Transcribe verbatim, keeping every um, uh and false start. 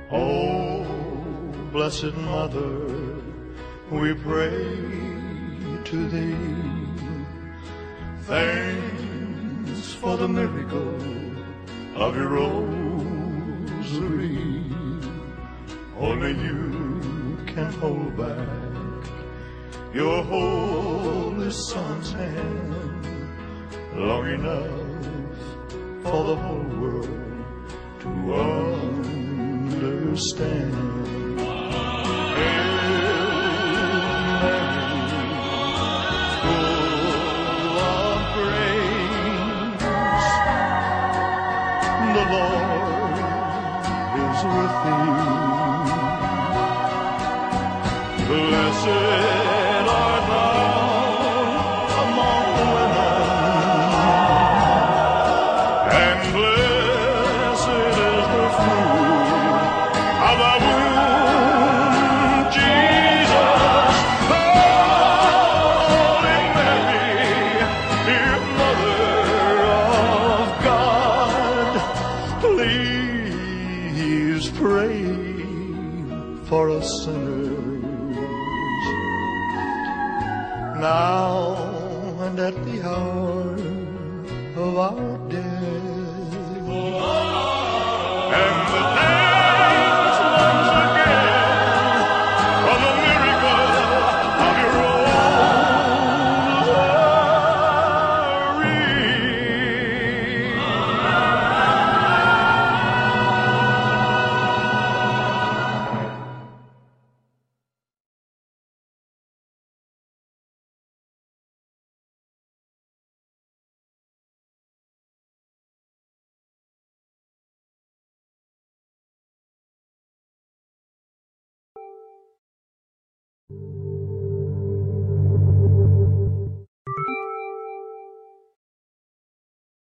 Oh, Blessed Mother, we pray to thee. Thanks for the miracle of your rosary. Only you can hold back your holy Son's hand long enough for the whole world to understand. Hail Mary, full of grace, the Lord is with thee. Blessed art thou among women, and blessed is the fruit of thy womb, Jesus. Holy Mary, dear Mother of God, please pray for us sinners, now and at the hour of our death. And the